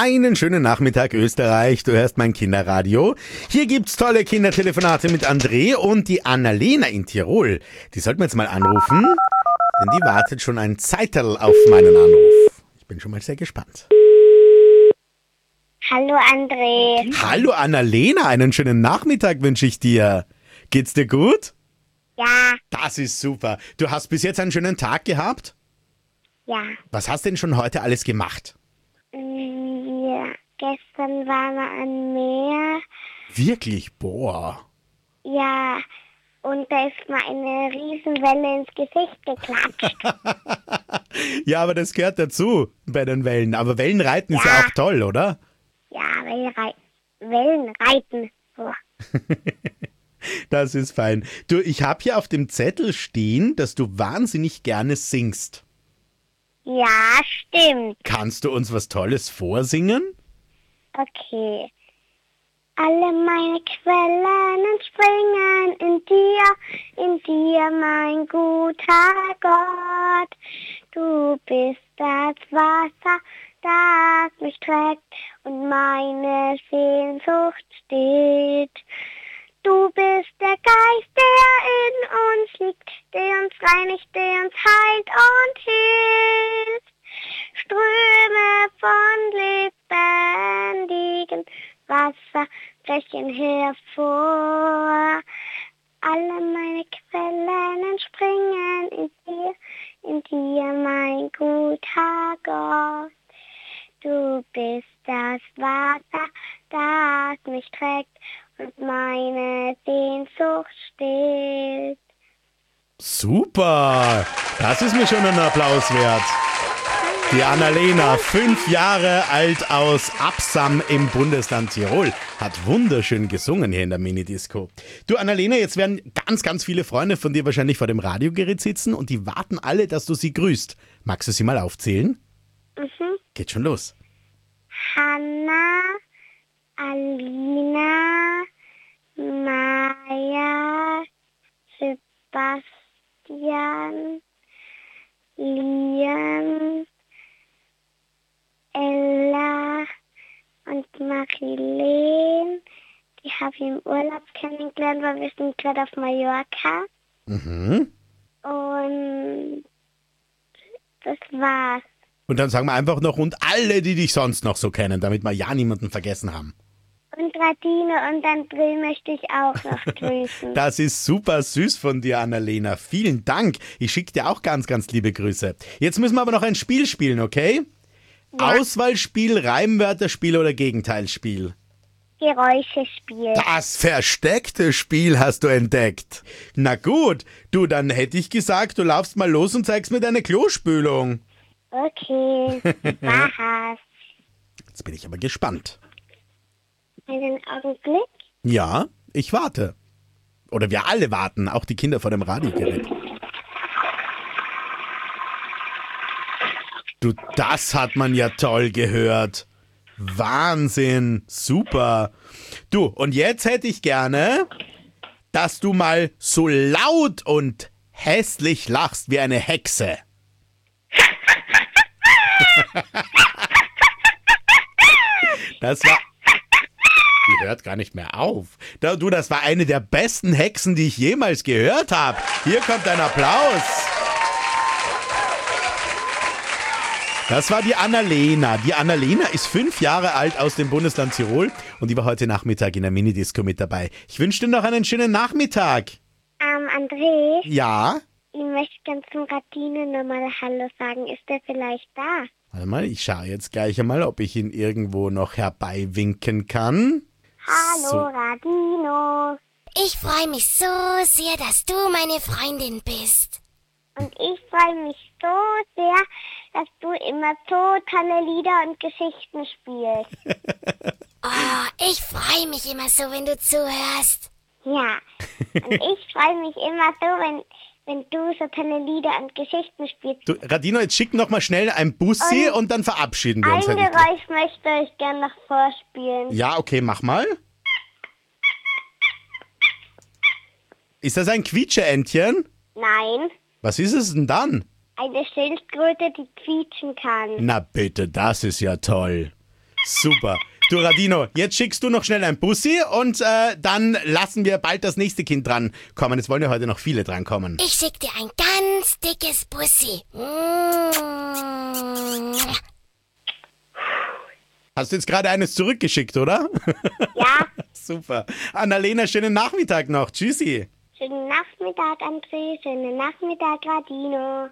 Einen schönen Nachmittag, Österreich. Du hörst mein Kinderradio. Hier gibt's tolle Kindertelefonate mit André und die Annalena in Tirol. Die sollten wir jetzt mal anrufen, denn die wartet schon ein Zeiterl auf meinen Anruf. Ich bin schon mal sehr gespannt. Hallo André. Hallo Annalena, einen schönen Nachmittag wünsche ich dir. Geht's dir gut? Ja, Das ist super. Du hast bis jetzt einen schönen Tag gehabt? ja. Was hast denn schon heute alles gemacht? Ja, gestern waren wir am Meer. Wirklich? Boah. Ja, und da ist mir eine Riesenwelle ins Gesicht geklatscht. Ja, aber das gehört dazu bei den Wellen. Aber Wellenreiten ist ja auch toll, oder? Ja, Wellenreiten. So. Das ist fein. Du, ich habe hier auf dem Zettel stehen, dass du wahnsinnig gerne singst. Ja, stimmt. Kannst du uns was Tolles vorsingen? Okay. Alle meine Quellen entspringen in dir, mein guter Gott. Du bist das Wasser, das mich trägt und meine Sehnsucht stillt. Du bist der Geist, der in uns liegt, der uns reinigt, der uns heilt und hilft. Ströme von lebendigem Wasser brechen hervor. Alle meine Quellen entspringen in dir, mein guter Gott. Du bist das Wasser, das mich trägt und meine Sehnsucht stillt. Super! Das ist mir schon ein Applaus wert. Die Annalena, 5 Jahre alt aus Absam im Bundesland Tirol, hat wunderschön gesungen hier in der Minidisco. Du Annalena, jetzt werden ganz, ganz viele Freunde von dir wahrscheinlich vor dem Radiogerät sitzen und die warten alle, dass du sie grüßt. Magst du sie mal aufzählen? Geht schon los. Hanna, Alina, Maja, Sebastian, Liam, Ella und Marilene. Die habe ich im Urlaub kennengelernt, weil wir sind gerade auf Mallorca. Mhm. Und das war's. Und dann sagen wir einfach noch, und alle, die dich sonst noch so kennen, damit wir ja niemanden vergessen haben. Und Radine und André möchte ich auch noch grüßen. Das ist super süß von dir, Annalena. Vielen Dank. Ich schicke dir auch ganz, ganz liebe Grüße. Jetzt müssen wir aber noch ein Spiel spielen, okay? Ja. Auswahlspiel, Reimwörterspiel oder Gegenteilsspiel? Geräuschespiel. Das versteckte Spiel hast du entdeckt. Na gut, du, dann hätte ich gesagt, du laufst mal los und zeigst mir deine Klospülung. Okay, was? Jetzt bin ich aber gespannt. Einen Augenblick. Ja, ich warte. Oder wir alle warten, auch die Kinder vor dem Radiogerät. Du, das hat man ja toll gehört. Wahnsinn, super. Du, und jetzt hätte ich gerne, dass du mal so laut und hässlich lachst wie eine Hexe. Das war... Die hört gar nicht mehr auf. Du, das war eine der besten Hexen, die ich jemals gehört habe. Hier kommt ein Applaus. Das war die Annalena. Die Annalena ist 5 Jahre alt aus dem Bundesland Tirol und die war heute Nachmittag in der Minidisco mit dabei. Ich wünsche dir noch einen schönen Nachmittag. André, Ja? ich möchte ganz zum Radine nochmal Hallo sagen. Ist der vielleicht da? Warte mal, ich schaue jetzt gleich einmal, ob ich ihn irgendwo noch herbeiwinken kann. Hallo So. Radino. Ich freue mich so sehr, dass du meine Freundin bist. Und ich freue mich so sehr, dass du immer so tolle Lieder und Geschichten spielst. Oh, ich freue mich immer so, wenn du zuhörst. Ja, und ich freue mich immer so, wenn du so tolle Lieder und Geschichten spielst. Du, Radino, jetzt schick noch mal schnell ein Bussi und dann verabschieden wir uns. Ein Geräusch möchte ich gerne noch vorspielen. Ja, okay, mach mal. Ist das ein Quietscheentchen? Nein, Was ist es denn dann? eine Schildkröte, die quietschen kann. Na bitte, das ist ja toll. Super. Du Radino, jetzt schickst du noch schnell ein Bussi und dann lassen wir bald das nächste Kind dran kommen. Es wollen ja heute noch viele dran kommen. Ich schick dir ein ganz dickes Bussi. Hast du jetzt gerade eines zurückgeschickt, oder? Ja. Super. Annalena, schönen Nachmittag noch. Tschüssi. Schönen Nachmittag, André. Schönen Nachmittag, Radino.